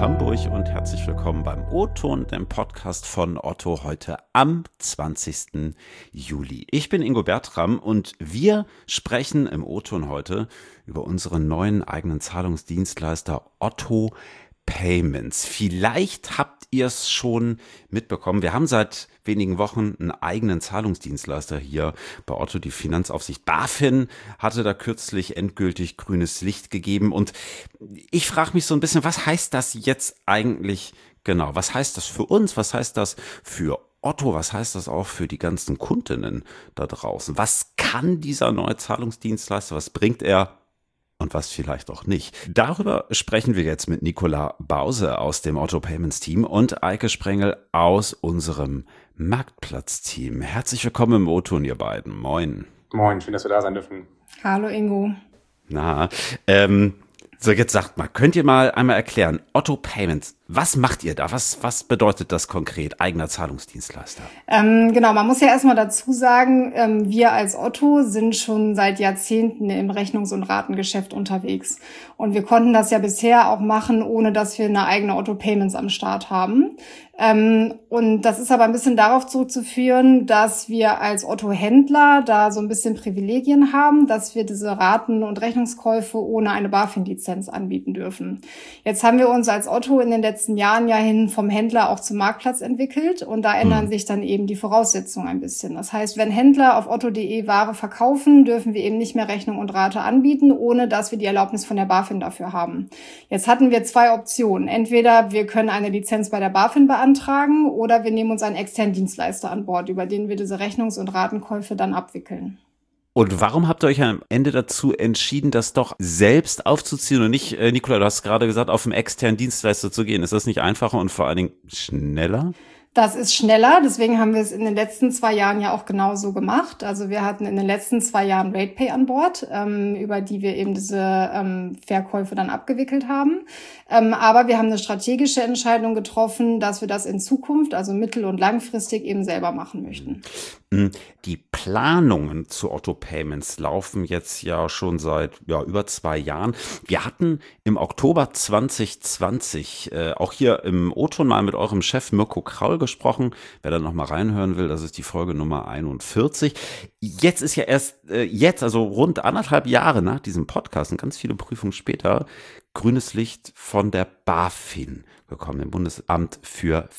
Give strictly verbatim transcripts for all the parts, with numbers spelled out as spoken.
Hamburg und herzlich willkommen beim O-Ton, dem Podcast von Otto, heute am zwanzigsten Juli. Ich bin Ingo Bertram und wir sprechen im O-Ton heute über unseren neuen eigenen Zahlungsdienstleister Otto Payments. Vielleicht habt ihr es schon mitbekommen. Wir haben seit wenigen Wochen einen eigenen Zahlungsdienstleister hier bei Otto. Die Finanzaufsicht BaFin hatte da kürzlich endgültig grünes Licht gegeben. Und ich frage mich so ein bisschen, was heißt das jetzt eigentlich genau? Was heißt das für uns? Was heißt das für Otto? Was heißt das auch für die ganzen Kundinnen da draußen? Was kann dieser neue Zahlungsdienstleister? Was bringt er? Und was vielleicht auch nicht. Darüber sprechen wir jetzt mit Nicola Bause aus dem Otto Payments Team und Eike Sprengel aus unserem Marktplatz-Team. Herzlich willkommen im O-Ton, ihr beiden. Moin. Moin, schön, dass wir da sein dürfen. Hallo Ingo. Na, ähm, so jetzt sagt mal, könnt ihr mal einmal erklären, Otto Payments, was macht ihr da? Was, was bedeutet das konkret, eigener Zahlungsdienstleister? Ähm, genau, man muss ja erstmal dazu sagen, ähm, wir als Otto sind schon seit Jahrzehnten im Rechnungs- und Ratengeschäft unterwegs. Und wir konnten das ja bisher auch machen, ohne dass wir eine eigene Otto Payments am Start haben. Ähm, und das ist aber ein bisschen darauf zurückzuführen, dass wir als Otto-Händler da so ein bisschen Privilegien haben, dass wir diese Raten- und Rechnungskäufe ohne eine BaFin-Lizenz anbieten dürfen. Jetzt haben wir uns als Otto in den letzten Jahren ja hin vom Händler auch zum Marktplatz entwickelt und da ändern mhm. sich dann eben die Voraussetzungen ein bisschen. Das heißt, wenn Händler auf otto punkt de Ware verkaufen, dürfen wir eben nicht mehr Rechnung und Rate anbieten, ohne dass wir die Erlaubnis von der BaFin dafür haben. Jetzt hatten wir zwei Optionen. Entweder wir können eine Lizenz bei der BaFin beantragen oder wir nehmen uns einen externen Dienstleister an Bord, über den wir diese Rechnungs- und Ratenkäufe dann abwickeln. Und warum habt ihr euch am Ende dazu entschieden, das doch selbst aufzuziehen und nicht, äh, Nicola, du hast gerade gesagt, auf einen externen Dienstleister zu gehen? Ist das nicht einfacher und vor allen Dingen schneller? Das ist schneller, deswegen haben wir es in den letzten zwei Jahren ja auch genauso gemacht. Also wir hatten in den letzten zwei Jahren RatePay an Bord, ähm, über die wir eben diese ähm, Verkäufe dann abgewickelt haben. Ähm, aber wir haben eine strategische Entscheidung getroffen, dass wir das in Zukunft, also mittel- und langfristig eben selber machen möchten. Die Planungen zu Otto Payments laufen jetzt ja schon seit ja, über zwei Jahren. Wir hatten im Oktober zwanzig zwanzig äh, auch hier im O-Ton mal mit eurem Chef Mirko Kraul gesprochen. Wer da noch mal reinhören will, das ist die Folge Nummer einundvierzig. Jetzt ist ja erst äh, jetzt, also rund anderthalb Jahre nach diesem Podcast und ganz viele Prüfungen später, grünes Licht von der BaFin gekommen, dem Bundesamt für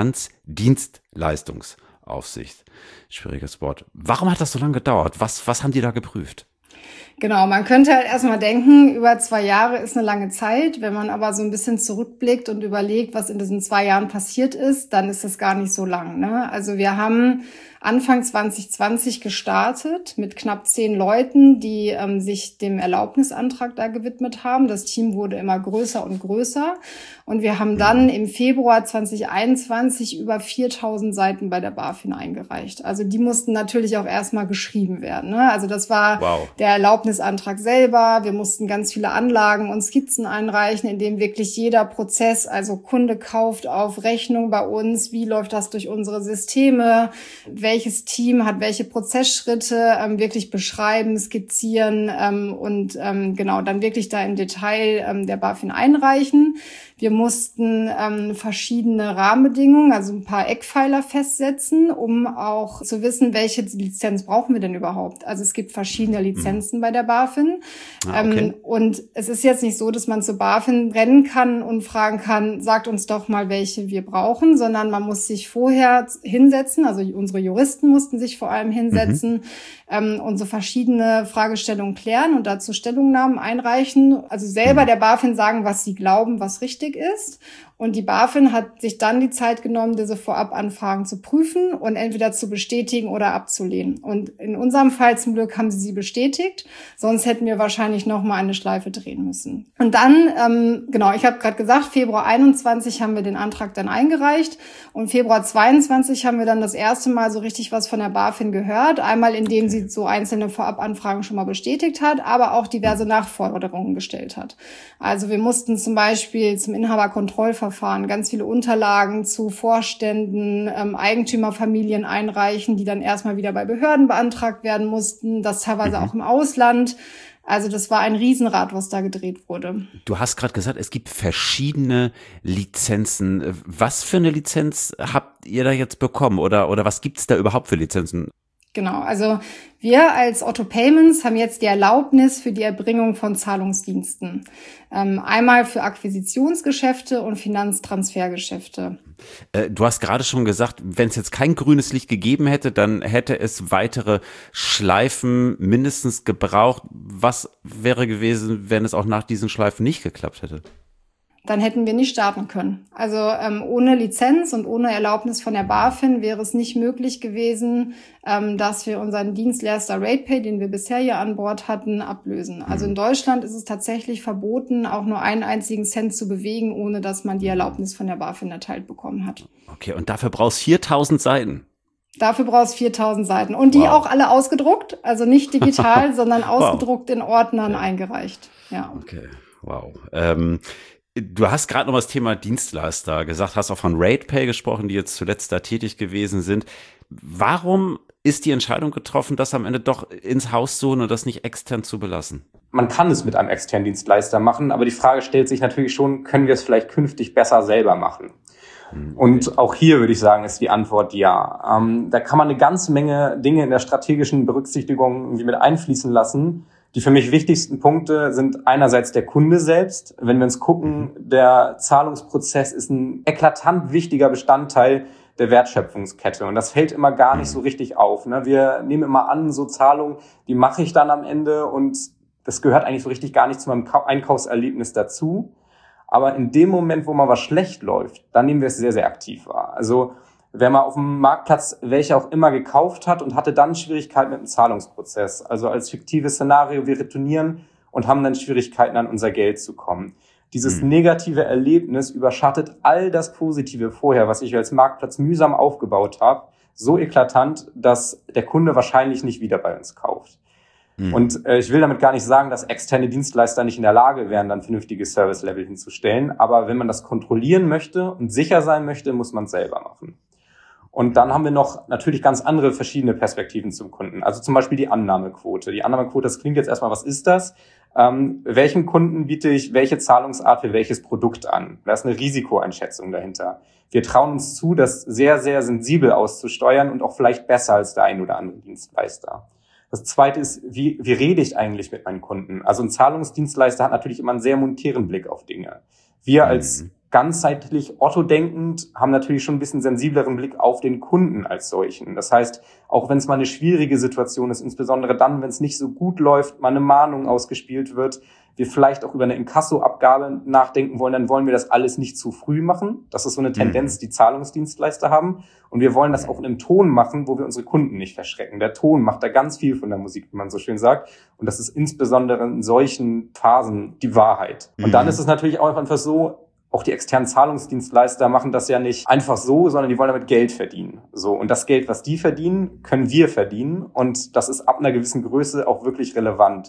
Finanzdienstleistungsaufsicht. Schwieriges Wort. Warum hat das so lange gedauert? Was, was haben die da geprüft? Genau, man könnte halt erstmal denken, über zwei Jahre ist eine lange Zeit. Wenn man aber so ein bisschen zurückblickt und überlegt, was in diesen zwei Jahren passiert ist, dann ist das gar nicht so lang, ne? Also wir haben Anfang zwanzig zwanzig gestartet mit knapp zehn Leuten, die ähm, sich dem Erlaubnisantrag da gewidmet haben. Das Team wurde immer größer und größer. Und wir haben dann im Februar zwanzig einundzwanzig über viertausend Seiten bei der BaFin eingereicht. Also die mussten natürlich auch erstmal geschrieben werden, ne? Also das war wow. Der Erlaubnisantrag selber. Wir mussten ganz viele Anlagen und Skizzen einreichen, in dem wirklich jeder Prozess, also Kunde kauft auf Rechnung bei uns, wie läuft das durch unsere Systeme, welches Team hat welche Prozessschritte, ähm, wirklich beschreiben, skizzieren ähm, und ähm, genau dann wirklich da im Detail ähm, der BaFin einreichen. Wir mussten ähm, verschiedene Rahmenbedingungen, also ein paar Eckpfeiler festsetzen, um auch zu wissen, welche Lizenz brauchen wir denn überhaupt. Also es gibt verschiedene Lizenzen mhm. bei der BaFin. Ah, okay. ähm, und es ist jetzt nicht so, dass man zur BaFin rennen kann und fragen kann, sagt uns doch mal, welche wir brauchen, sondern man muss sich vorher hinsetzen, also unsere Juristen mussten sich vor allem hinsetzen mhm. ähm, und so verschiedene Fragestellungen klären und dazu Stellungnahmen einreichen. Also selber mhm. der BaFin sagen, was sie glauben, was richtig ist. Und die BaFin hat sich dann die Zeit genommen, diese Vorabanfragen zu prüfen und entweder zu bestätigen oder abzulehnen. Und in unserem Fall zum Glück haben sie sie bestätigt, sonst hätten wir wahrscheinlich noch mal eine Schleife drehen müssen. Und dann, ähm, genau, ich habe gerade gesagt, Februar einundzwanzig haben wir den Antrag dann eingereicht und Februar zweiundzwanzig haben wir dann das erste Mal so richtig was von der BaFin gehört. Einmal, indem sie so einzelne Vorabanfragen schon mal bestätigt hat, aber auch diverse Nachforderungen gestellt hat. Also wir mussten zum Beispiel zum Inhaberkontrollverfahren ganz viele Unterlagen zu Vorständen, ähm, Eigentümerfamilien einreichen, die dann erstmal wieder bei Behörden beantragt werden mussten, das teilweise mhm. auch im Ausland. Also das war ein Riesenrad, was da gedreht wurde. Du hast gerade gesagt, es gibt verschiedene Lizenzen. Was für eine Lizenz habt ihr da jetzt bekommen oder, oder was gibt es da überhaupt für Lizenzen? Genau, also wir als Otto Payments haben jetzt die Erlaubnis für die Erbringung von Zahlungsdiensten. Ähm, einmal für Akquisitionsgeschäfte und Finanztransfergeschäfte. Äh, du hast gerade schon gesagt, wenn es jetzt kein grünes Licht gegeben hätte, dann hätte es weitere Schleifen mindestens gebraucht. Was wäre gewesen, wenn es auch nach diesen Schleifen nicht geklappt hätte? Dann hätten wir nicht starten können. Also ähm, ohne Lizenz und ohne Erlaubnis von der BaFin wäre es nicht möglich gewesen, ähm, dass wir unseren Dienstleister RatePay, den wir bisher hier an Bord hatten, ablösen. Also in Deutschland ist es tatsächlich verboten, auch nur einen einzigen Cent zu bewegen, ohne dass man die Erlaubnis von der BaFin erteilt bekommen hat. Okay, und dafür brauchst du viertausend Seiten. Dafür brauchst du viertausend Seiten. Und die wow. auch alle ausgedruckt, also nicht digital, sondern ausgedruckt wow. in Ordnern okay. eingereicht. Ja. Okay, wow. Ähm Du hast gerade noch das Thema Dienstleister gesagt, hast auch von RatePay gesprochen, die jetzt zuletzt da tätig gewesen sind. Warum ist die Entscheidung getroffen, das am Ende doch ins Haus zu holen und das nicht extern zu belassen? Man kann es mit einem externen Dienstleister machen, aber die Frage stellt sich natürlich schon, können wir es vielleicht künftig besser selber machen? Mhm. Und auch hier würde ich sagen, ist die Antwort ja. Ähm, da kann man eine ganze Menge Dinge in der strategischen Berücksichtigung irgendwie mit einfließen lassen. Die für mich wichtigsten Punkte sind einerseits der Kunde selbst. Wenn wir uns gucken, der Zahlungsprozess ist ein eklatant wichtiger Bestandteil der Wertschöpfungskette. Und das fällt immer gar nicht so richtig auf. Wir nehmen immer an, so Zahlungen, die mache ich dann am Ende und das gehört eigentlich so richtig gar nicht zu meinem Einkaufserlebnis dazu. Aber in dem Moment, wo mal was schlecht läuft, dann nehmen wir es sehr, sehr aktiv wahr. Also wenn man auf dem Marktplatz welche auch immer gekauft hat und hatte dann Schwierigkeiten mit dem Zahlungsprozess. Also als fiktives Szenario, wir retournieren und haben dann Schwierigkeiten, an unser Geld zu kommen. Dieses mhm. negative Erlebnis überschattet all das Positive vorher, was ich als Marktplatz mühsam aufgebaut habe, so eklatant, dass der Kunde wahrscheinlich nicht wieder bei uns kauft. Mhm. Und äh, ich will damit gar nicht sagen, dass externe Dienstleister nicht in der Lage wären, dann vernünftiges Service-Level hinzustellen. Aber wenn man das kontrollieren möchte und sicher sein möchte, muss man es selber machen. Und dann haben wir noch natürlich ganz andere verschiedene Perspektiven zum Kunden. Also zum Beispiel die Annahmequote. Die Annahmequote, das klingt jetzt erstmal, was ist das? Ähm, welchem Kunden biete ich welche Zahlungsart für welches Produkt an? Da ist eine Risikoeinschätzung dahinter. Wir trauen uns zu, das sehr, sehr sensibel auszusteuern und auch vielleicht besser als der ein oder andere Dienstleister. Das Zweite ist, wie, wie rede ich eigentlich mit meinen Kunden? Also ein Zahlungsdienstleister hat natürlich immer einen sehr monetären Blick auf Dinge. Wir als ganzheitlich Otto-denkend haben natürlich schon ein bisschen sensibleren Blick auf den Kunden als solchen. Das heißt, auch wenn es mal eine schwierige Situation ist, insbesondere dann, wenn es nicht so gut läuft, mal eine Mahnung ausgespielt wird, wir vielleicht auch über eine Inkassoabgabe nachdenken wollen, dann wollen wir das alles nicht zu früh machen. Das ist so eine Tendenz, die Zahlungsdienstleister haben. Und wir wollen das auch in einem Ton machen, wo wir unsere Kunden nicht verschrecken. Der Ton macht da ganz viel von der Musik, wie man so schön sagt. Und das ist insbesondere in solchen Phasen die Wahrheit. Und dann ist es natürlich auch einfach so, auch die externen Zahlungsdienstleister machen das ja nicht einfach so, sondern die wollen damit Geld verdienen. So, und das Geld, was die verdienen, können wir verdienen. Und das ist ab einer gewissen Größe auch wirklich relevant.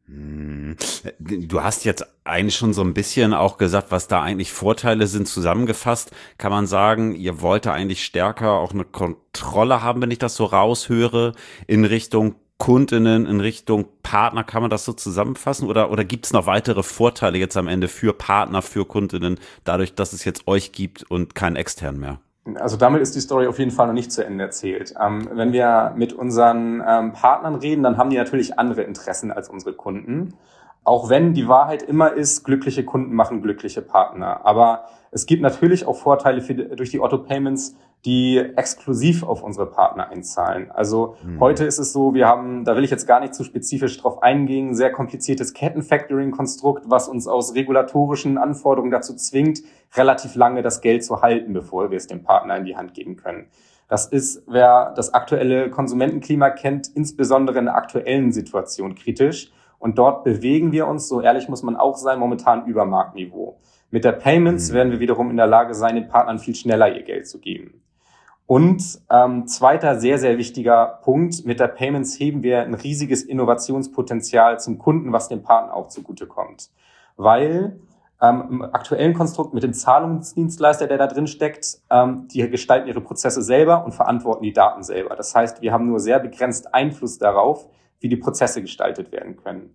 Du hast jetzt eigentlich schon so ein bisschen auch gesagt, was da eigentlich Vorteile sind. Zusammengefasst kann man sagen, ihr wollt da eigentlich stärker auch eine Kontrolle haben, wenn ich das so raushöre, in Richtung Kundinnen, in Richtung Partner. Kann man das so zusammenfassen? Oder, oder gibt es noch weitere Vorteile jetzt am Ende für Partner, für Kundinnen, dadurch, dass es jetzt euch gibt und keinen externen mehr? Also damit ist die Story auf jeden Fall noch nicht zu Ende erzählt. Ähm, wenn wir mit unseren ähm, Partnern reden, dann haben die natürlich andere Interessen als unsere Kunden. Auch wenn die Wahrheit immer ist, glückliche Kunden machen glückliche Partner. Aber es gibt natürlich auch Vorteile für, durch die Otto Payments, die exklusiv auf unsere Partner einzahlen. Also mhm. heute ist es so, wir haben, da will ich jetzt gar nicht zu spezifisch drauf eingehen, sehr kompliziertes Kettenfactoring-Konstrukt, was uns aus regulatorischen Anforderungen dazu zwingt, relativ lange das Geld zu halten, bevor wir es dem Partner in die Hand geben können. Das ist, wer das aktuelle Konsumentenklima kennt, insbesondere in der aktuellen Situation kritisch. Und dort bewegen wir uns, so ehrlich muss man auch sein, momentan über Marktniveau. Mit der Payments mhm. werden wir wiederum in der Lage sein, den Partnern viel schneller ihr Geld zu geben. Und ähm, zweiter sehr, sehr wichtiger Punkt, mit der Payments heben wir ein riesiges Innovationspotenzial zum Kunden, was dem Partner auch zugutekommt. Weil ähm, im aktuellen Konstrukt mit dem Zahlungsdienstleister, der da drin steckt, ähm, die gestalten ihre Prozesse selber und verantworten die Daten selber. Das heißt, wir haben nur sehr begrenzt Einfluss darauf, wie die Prozesse gestaltet werden können.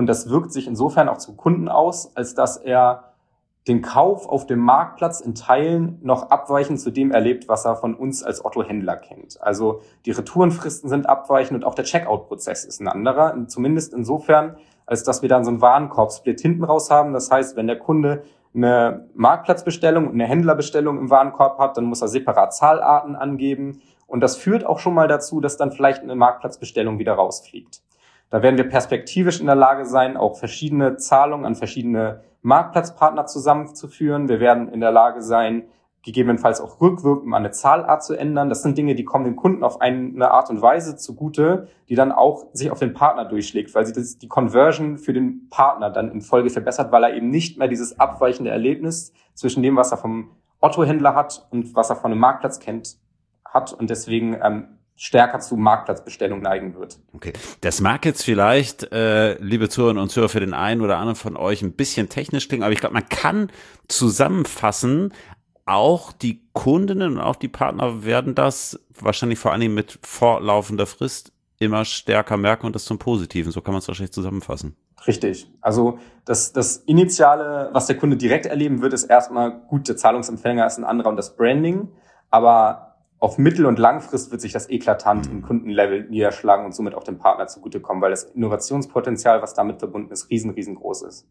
Und das wirkt sich insofern auch zum Kunden aus, als dass er den Kauf auf dem Marktplatz in Teilen noch abweichend zu dem erlebt, was er von uns als Otto-Händler kennt. Also die Retourenfristen sind abweichend und auch der Checkout-Prozess ist ein anderer, zumindest insofern, als dass wir dann so einen Warenkorb-Split hinten raus haben. Das heißt, wenn der Kunde eine Marktplatzbestellung und eine Händlerbestellung im Warenkorb hat, dann muss er separat Zahlarten angeben. Und das führt auch schon mal dazu, dass dann vielleicht eine Marktplatzbestellung wieder rausfliegt. Da werden wir perspektivisch in der Lage sein, auch verschiedene Zahlungen an verschiedene Marktplatzpartner zusammenzuführen. Wir werden in der Lage sein, gegebenenfalls auch rückwirkend mal eine Zahlart zu ändern. Das sind Dinge, die kommen dem Kunden auf eine Art und Weise zugute, die dann auch sich auf den Partner durchschlägt, weil sie das, die Conversion für den Partner dann in Folge verbessert, weil er eben nicht mehr dieses abweichende Erlebnis zwischen dem, was er vom Otto-Händler hat und was er von einem Marktplatz kennt, hat und deswegen ähm, stärker zu Marktplatzbestellung neigen wird. Okay, das mag jetzt vielleicht, äh, liebe Zuhörerinnen und Zuhörer, für den einen oder anderen von euch ein bisschen technisch klingen, aber ich glaube, man kann zusammenfassen, auch die Kundinnen und auch die Partner werden das wahrscheinlich vor allen Dingen mit fortlaufender Frist immer stärker merken und das zum Positiven. So kann man es wahrscheinlich zusammenfassen. Richtig. Also das, das Initiale, was der Kunde direkt erleben wird, ist erstmal, gut, der Zahlungsempfänger ist ein anderer und das Branding, aber auf Mittel- und Langfrist wird sich das eklatant im Kundenlevel niederschlagen und somit auch dem Partner zugutekommen, weil das Innovationspotenzial, was damit verbunden ist, riesen, riesengroß ist.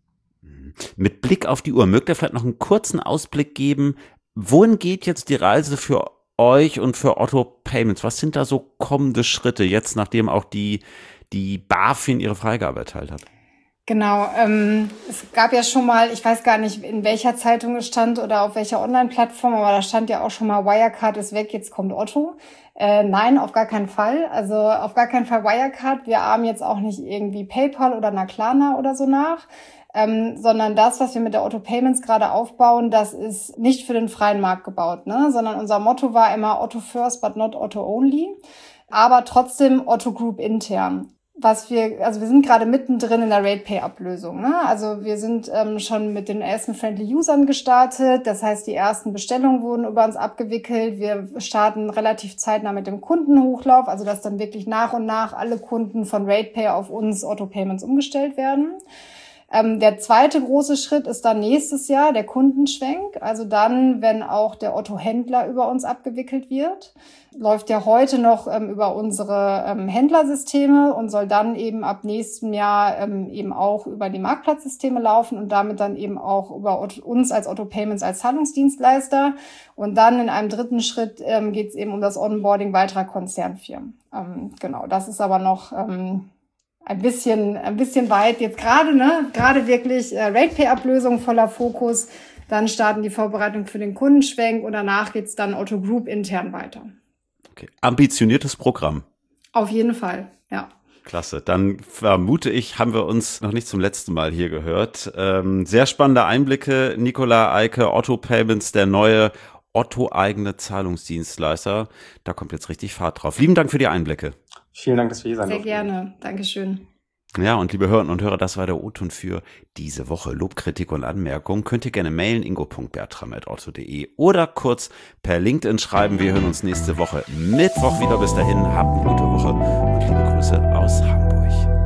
Mit Blick auf die Uhr, mögt ihr vielleicht noch einen kurzen Ausblick geben, wohin geht jetzt die Reise für euch und für Otto Payments? Was sind da so kommende Schritte jetzt, nachdem auch die, die BaFin ihre Freigabe erteilt hat? Genau, ähm, es gab ja schon mal, ich weiß gar nicht, in welcher Zeitung es stand oder auf welcher Online-Plattform, aber da stand ja auch schon mal, Wirecard ist weg, jetzt kommt Otto. Äh, nein, auf gar keinen Fall. Also auf gar keinen Fall Wirecard. Wir ahmen jetzt auch nicht irgendwie PayPal oder einer Klarna oder so nach, ähm, sondern das, was wir mit der Otto Payments gerade aufbauen, das ist nicht für den freien Markt gebaut, ne? Sondern unser Motto war immer Otto first, but not Otto only. Aber trotzdem Otto Group intern. Was wir, also wir sind gerade mittendrin in der RatePay-Ablösung, ne? Also wir sind ähm, schon mit den ersten Friendly Usern gestartet. Das heißt, die ersten Bestellungen wurden über uns abgewickelt. Wir starten relativ zeitnah mit dem Kundenhochlauf, also dass dann wirklich nach und nach alle Kunden von RatePay auf uns Otto Payments umgestellt werden. Ähm, der zweite große Schritt ist dann nächstes Jahr der Kundenschwenk. Also dann, wenn auch der Otto-Händler über uns abgewickelt wird. Läuft ja heute noch ähm, über unsere ähm, Händlersysteme und soll dann eben ab nächstem Jahr ähm, eben auch über die Marktplatzsysteme laufen und damit dann eben auch über Otto, uns als Otto Payments als Zahlungsdienstleister. Und dann in einem dritten Schritt ähm, geht es eben um das Onboarding weiterer Konzernfirmen. Ähm, genau, das ist aber noch ähm, ein bisschen ein bisschen weit jetzt gerade, ne? Gerade wirklich äh, RatePay-Ablösung voller Fokus. Dann starten die Vorbereitungen für den Kundenschwenk und danach geht's dann Otto Group intern weiter. Okay. Ambitioniertes Programm. Auf jeden Fall, ja. Klasse. Dann vermute ich, haben wir uns noch nicht zum letzten Mal hier gehört. Ähm, sehr spannende Einblicke. Nicola Eike, Otto Payments, der neue Otto-eigene Zahlungsdienstleister. Da kommt jetzt richtig Fahrt drauf. Lieben Dank für die Einblicke. Vielen Dank, dass wir hier sein durften. Sehr gerne. Dankeschön. Ja, und liebe Hörerinnen und Hörer, das war der O-Ton für diese Woche. Lob, Kritik und Anmerkungen könnt ihr gerne mailen, ingo punkt bertram at otto punkt de oder kurz per LinkedIn schreiben. Wir hören uns nächste Woche Mittwoch wieder. Bis dahin, habt eine gute Woche und liebe Grüße aus Hamburg.